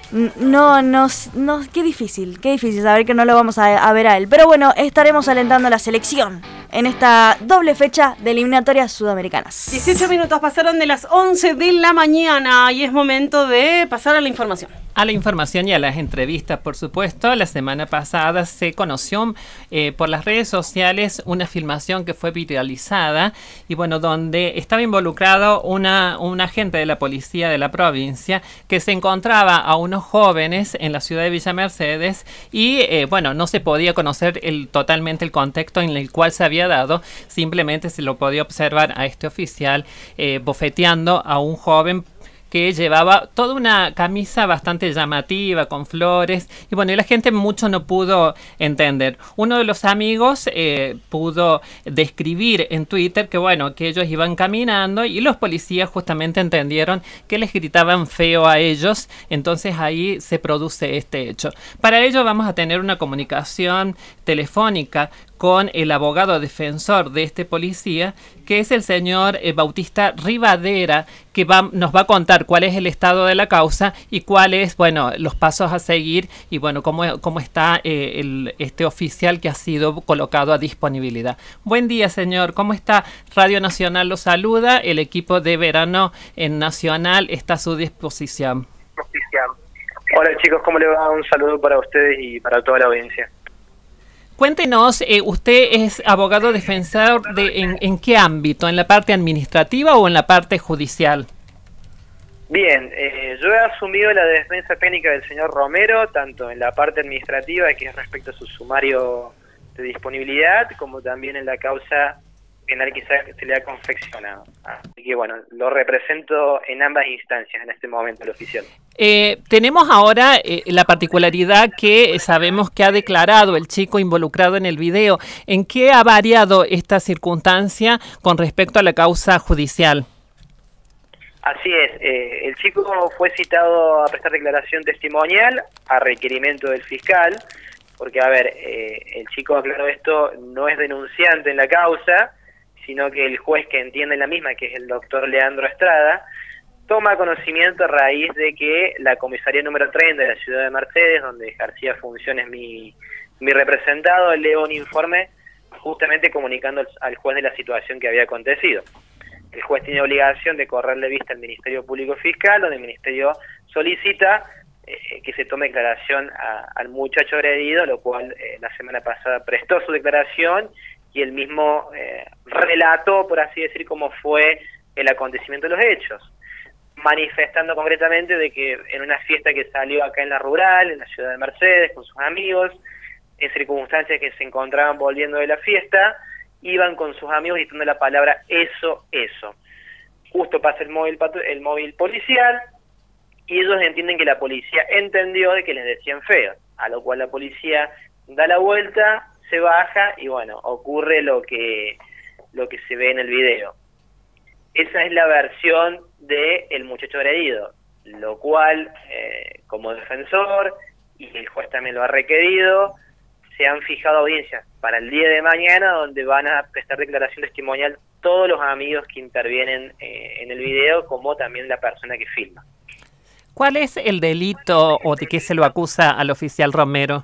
qué difícil saber que no lo vamos a ver a él. Pero bueno, estaremos alentando a la selección en esta doble fecha de eliminatorias sudamericanas. 18 minutos pasaron de las 11 de la mañana y es momento de pasar a la información. A la información y a las entrevistas, por supuesto. La semana pasada se conoció por las redes sociales una filmación que fue viralizada y bueno, donde estaba involucrado un agente de la policía de la provincia que se encontraba a unos jóvenes en la ciudad de Villa Mercedes y bueno, no se podía conocer totalmente el contexto en el cual se había dado, simplemente se lo podía observar a este oficial bofeteando a un joven que llevaba toda una camisa bastante llamativa, con flores, y bueno, y la gente mucho no pudo entender. Uno de los amigos pudo describir en Twitter que bueno, que ellos iban caminando y los policías justamente entendieron que les gritaban feo a ellos, entonces ahí se produce este hecho. Para ello vamos a tener una comunicación telefónica con el abogado defensor de este policía, que es el señor Bautista Rivadera, que nos va a contar cuál es el estado de la causa y cuáles, bueno, los pasos a seguir y bueno, cómo está este oficial que ha sido colocado a disponibilidad. Buen día, señor. ¿Cómo está? Radio Nacional lo saluda. El equipo de verano en Nacional está a su disposición. Hola chicos, ¿cómo le va? Un saludo para ustedes y para toda la audiencia. Cuéntenos, usted es abogado defensor ¿en qué ámbito? ¿En la parte administrativa o en la parte judicial? Bien, yo he asumido la defensa técnica del señor Romero, tanto en la parte administrativa, que es respecto a su sumario de disponibilidad, como también en la causa penal que se le ha confeccionado. Así que bueno, lo represento en ambas instancias en este momento, el oficial. Tenemos ahora la particularidad que sabemos que ha declarado el chico involucrado en el video. ¿En qué ha variado esta circunstancia con respecto a la causa judicial? Así es, el chico fue citado a prestar declaración testimonial a requerimiento del fiscal, porque a ver, el chico, aclaró esto, no es denunciante en la causa, sino que el juez que entiende la misma, que es el doctor Leandro Estrada, toma conocimiento a raíz de que la comisaría número 30 de la ciudad de Mercedes, donde ejercía funciones mi representado, lee un informe justamente comunicando al juez de la situación que había acontecido. El juez tiene obligación de correrle vista al Ministerio Público Fiscal, donde el Ministerio solicita que se tome declaración al muchacho agredido, lo cual la semana pasada prestó su declaración y él mismo relató, por así decir, cómo fue el acontecimiento de los hechos, manifestando concretamente de que en una fiesta que salió acá en la rural, en la ciudad de Mercedes, con sus amigos, en circunstancias que se encontraban volviendo de la fiesta, iban con sus amigos diciendo la palabra eso. Justo pasa el móvil policial y ellos entienden que la policía entendió de que les decían feo, a lo cual la policía da la vuelta, se baja y bueno, ocurre lo que se ve en el video. Esa es la versión del muchacho agredido, lo cual, como defensor, y el juez también lo ha requerido, se han fijado audiencias para el día de mañana donde van a prestar declaración testimonial todos los amigos que intervienen en el video, como también la persona que filma. ¿Cuál es el delito o de qué se lo acusa al oficial Romero?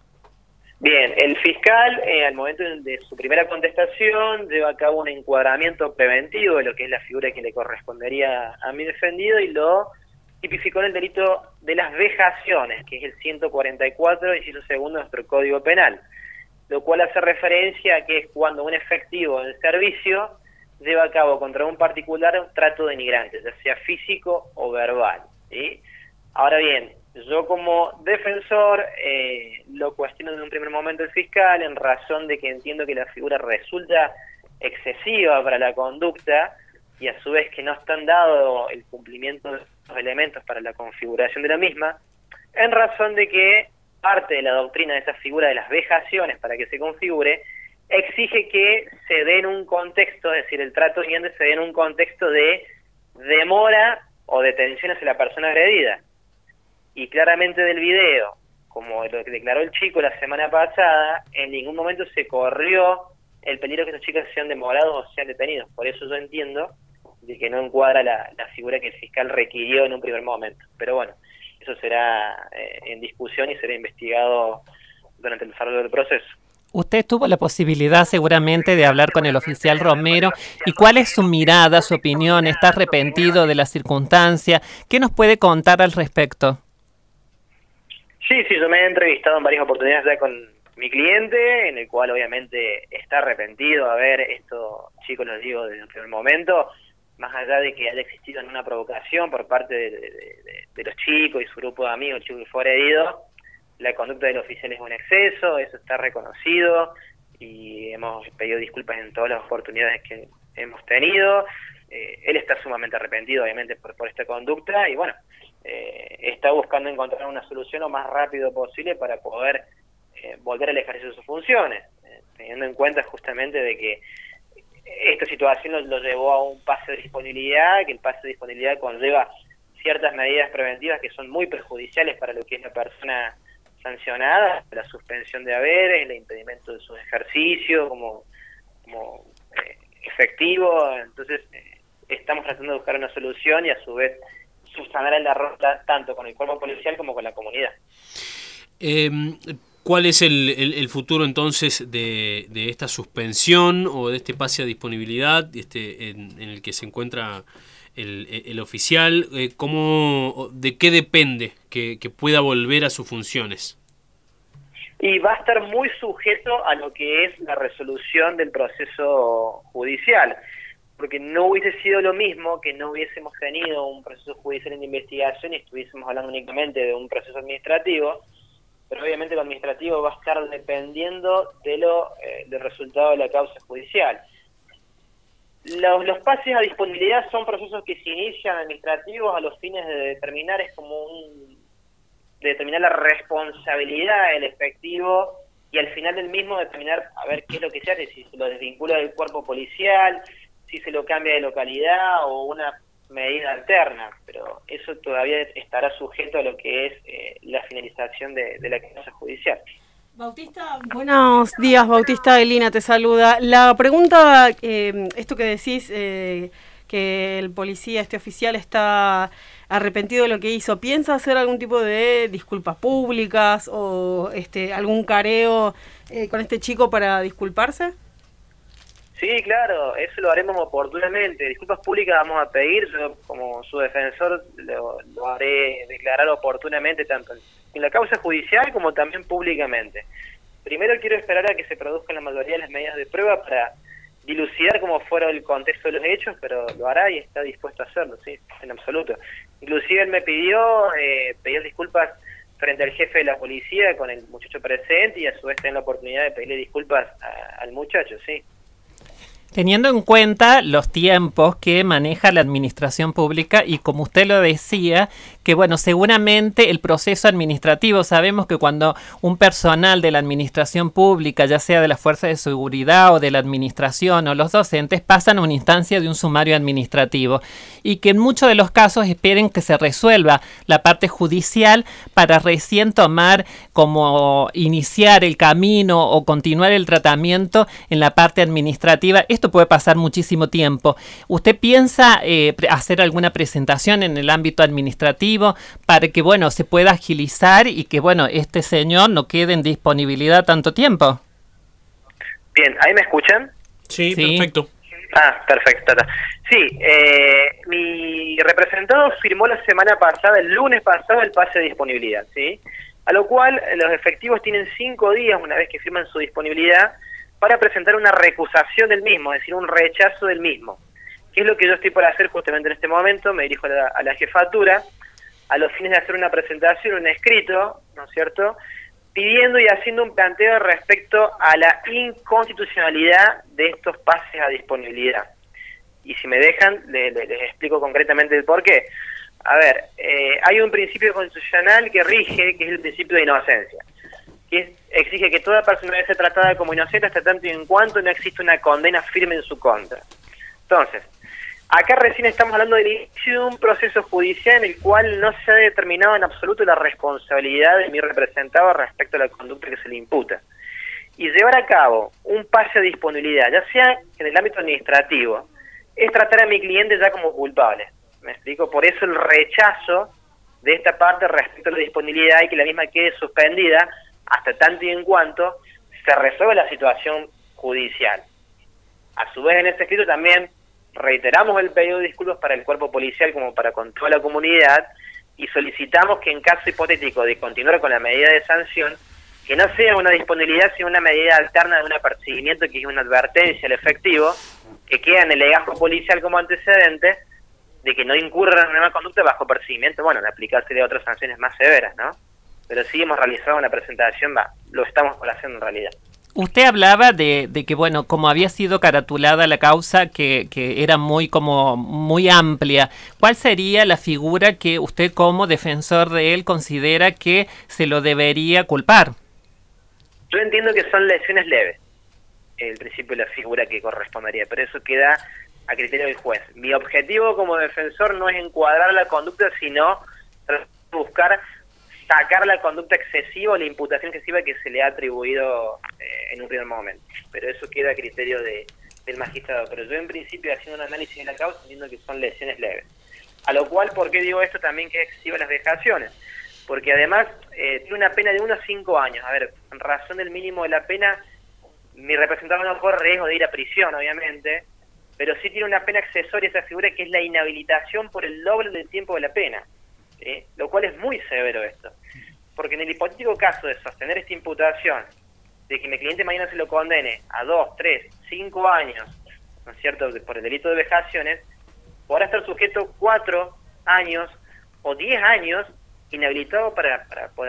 Bien, el fiscal, al momento de su primera contestación, lleva a cabo un encuadramiento preventivo de lo que es la figura que le correspondería a mi defendido y lo tipificó en el delito de las vejaciones, que es el 144, inciso segundo de nuestro Código Penal, lo cual hace referencia a que es cuando un efectivo en servicio lleva a cabo contra un particular un trato denigrante, ya sea físico o verbal, ¿sí? Ahora bien, yo como defensor lo cuestiono en un primer momento el fiscal en razón de que entiendo que la figura resulta excesiva para la conducta y a su vez que no están dado el cumplimiento de los elementos para la configuración de la misma, en razón de que parte de la doctrina de esa figura de las vejaciones para que se configure exige que se dé en un contexto, es decir, el trato siguiente se dé en un contexto de demora o detención hacia la persona agredida. Y claramente del video, como lo que declaró el chico la semana pasada, en ningún momento se corrió el peligro que estos chicos sean demorados o sean detenidos. Por eso yo entiendo de que no encuadra la figura que el fiscal requirió en un primer momento. Pero bueno, eso será en discusión y será investigado durante el desarrollo del proceso. Usted tuvo la posibilidad seguramente de hablar con el oficial Romero. ¿Y cuál es su mirada, su opinión? ¿Está arrepentido de la circunstancia? ¿Qué nos puede contar al respecto? Sí, yo me he entrevistado en varias oportunidades ya con mi cliente, en el cual obviamente está arrepentido. A ver, esto, chicos, lo digo desde el primer momento, más allá de que haya existido una provocación por parte de los chicos y su grupo de amigos, el chico que fue agredido, la conducta del oficial es un exceso, eso está reconocido y hemos pedido disculpas en todas las oportunidades que hemos tenido. Él está sumamente arrepentido, obviamente, por esta conducta y bueno, está buscando encontrar una solución lo más rápido posible para poder volver al ejercicio de sus funciones, teniendo en cuenta justamente de que esta situación lo llevó a un pase de disponibilidad, que el pase de disponibilidad conlleva ciertas medidas preventivas que son muy perjudiciales para lo que es la persona sancionada, la suspensión de haberes, el impedimento de sus ejercicios como efectivo. Entonces estamos tratando de buscar una solución y a su vez subsanar el error tanto con el cuerpo policial como con la comunidad. ¿Cuál es el futuro entonces de esta suspensión o de este pase a disponibilidad en el que se encuentra el oficial? ¿De qué depende que pueda volver a sus funciones? Y va a estar muy sujeto a lo que es la resolución del proceso judicial, porque no hubiese sido lo mismo que no hubiésemos tenido un proceso judicial en investigación y estuviésemos hablando únicamente de un proceso administrativo, pero obviamente lo administrativo va a estar dependiendo del resultado de la causa judicial. Los pases a disponibilidad son procesos que se inician administrativos a los fines de determinar, de determinar la responsabilidad del efectivo y al final del mismo determinar a ver qué es lo que se hace, si se lo desvincula del cuerpo policial, si se lo cambia de localidad o una medida alterna, pero eso todavía estará sujeto a lo que es la finalización de la causa judicial. Bautista, buenos días, Bautista. Elina te saluda. La pregunta, esto que decís, que el policía, este oficial, está arrepentido de lo que hizo, ¿piensa hacer algún tipo de disculpas públicas o algún careo con este chico para disculparse? Sí, claro, eso lo haremos oportunamente. Disculpas públicas vamos a pedir, yo como su defensor lo haré declarar oportunamente tanto en la causa judicial como también públicamente. Primero quiero esperar a que se produzcan la mayoría de las medidas de prueba para dilucidar cómo fuera el contexto de los hechos, pero lo hará y está dispuesto a hacerlo, sí, en absoluto. Inclusive él me pidió pedir disculpas frente al jefe de la policía con el muchacho presente y a su vez tener la oportunidad de pedirle disculpas al muchacho, sí. Teniendo en cuenta los tiempos que maneja la administración pública y como usted lo decía, que bueno, seguramente el proceso administrativo, sabemos que cuando un personal de la administración pública, ya sea de la fuerza de seguridad o de la administración o los docentes, pasan a una instancia de un sumario administrativo y que en muchos de los casos esperen que se resuelva la parte judicial para recién tomar como iniciar el camino o continuar el tratamiento en la parte administrativa. Esto puede pasar muchísimo tiempo. ¿Usted piensa hacer alguna presentación en el ámbito administrativo para que, bueno, se pueda agilizar y que, bueno, este señor no quede en disponibilidad tanto tiempo? Bien, ¿ahí me escuchan? Sí, perfecto. Perfecto. Sí, mi representado firmó la semana pasada, el lunes pasado, el pase de disponibilidad, ¿sí? A lo cual los efectivos tienen 5 días, una vez que firman su disponibilidad, para presentar una recusación del mismo, es decir, un rechazo del mismo. ¿Qué es lo que yo estoy por hacer justamente en este momento? Me dirijo a la jefatura, a los fines de hacer una presentación, un escrito, ¿no es cierto?, pidiendo y haciendo un planteo respecto a la inconstitucionalidad de estos pases a disponibilidad. Y si me dejan, les explico concretamente el por qué. A ver, hay un principio constitucional que rige, que es el principio de inocencia, que exige que toda persona debe ser tratada como inocente hasta tanto y en cuanto no existe una condena firme en su contra. Entonces, acá recién estamos hablando del inicio de un proceso judicial en el cual no se ha determinado en absoluto la responsabilidad de mi representado respecto a la conducta que se le imputa. Y llevar a cabo un pase a disponibilidad, ya sea en el ámbito administrativo, es tratar a mi cliente ya como culpable. ¿Me explico? Por eso el rechazo de esta parte respecto a la disponibilidad y que la misma quede suspendida hasta tanto y en cuanto se resuelve la situación judicial. A su vez, en este escrito también reiteramos el pedido de disculpas para el cuerpo policial como para con toda la comunidad y solicitamos que en caso hipotético de continuar con la medida de sanción, que no sea una disponibilidad, sino una medida alterna de un apercibimiento, que es una advertencia al efectivo, que queda en el legajo policial como antecedente, de que no incurra en una mala conducta bajo percibimiento, bueno, de aplicarse de otras sanciones más severas, ¿no? Pero sí hemos realizado una presentación, lo estamos por hacer en realidad. Usted hablaba de que, bueno, como había sido caratulada la causa, que era muy amplia. ¿Cuál sería la figura que usted como defensor de él considera que se lo debería culpar? Yo entiendo que son lesiones leves, el principio de la figura que correspondería, pero eso queda a criterio del juez. Mi objetivo como defensor no es encuadrar la conducta, sino buscar sacar la conducta excesiva o la imputación excesiva que se le ha atribuido en un primer momento. Pero eso queda a criterio del magistrado. Pero yo en principio, haciendo un análisis de la causa, entiendo que son lesiones leves. A lo cual, ¿por qué digo esto? También que excesiva las vejaciones. Porque además tiene una pena de 1 a 5 años. A ver, en razón del mínimo de la pena, mi representante no corre riesgo de ir a prisión, obviamente, pero sí tiene una pena accesoria esa figura, que es la inhabilitación por el doble del tiempo de la pena. Lo cual es muy severo esto, porque en el hipotético caso de sostener esta imputación, de que mi cliente mañana se lo condene a 2, 3, 5 años, ¿no es cierto?, por el delito de vejaciones, podrá estar sujeto 4 años o 10 años inhabilitado para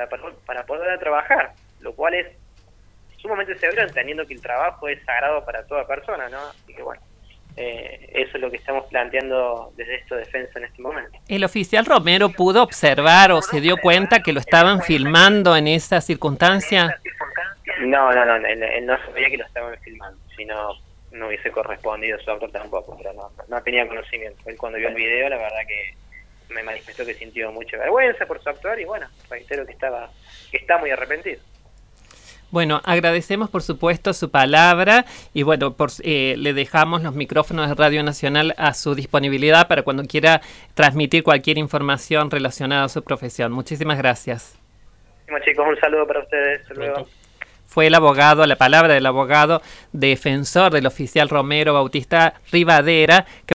poder trabajar, lo cual es sumamente severo, entendiendo que el trabajo es sagrado para toda persona, ¿no? Así que bueno, eso es lo que estamos planteando desde esta defensa en este momento. ¿El oficial Romero pudo observar o se dio cuenta que lo estaban filmando en esa circunstancia? No, él no sabía que lo estaban filmando, si no hubiese correspondido su autor tampoco, pero no tenía conocimiento. Él cuando vio el video, la verdad que me manifestó que sintió mucha vergüenza por su actuar y bueno, reitero que está muy arrepentido. Bueno, agradecemos por supuesto su palabra y bueno, le dejamos los micrófonos de Radio Nacional a su disponibilidad para cuando quiera transmitir cualquier información relacionada a su profesión. Muchísimas gracias. Bueno, chicos, un saludo para ustedes. Hasta luego. Fue la palabra del abogado defensor del oficial Romero Bautista Rivadera, que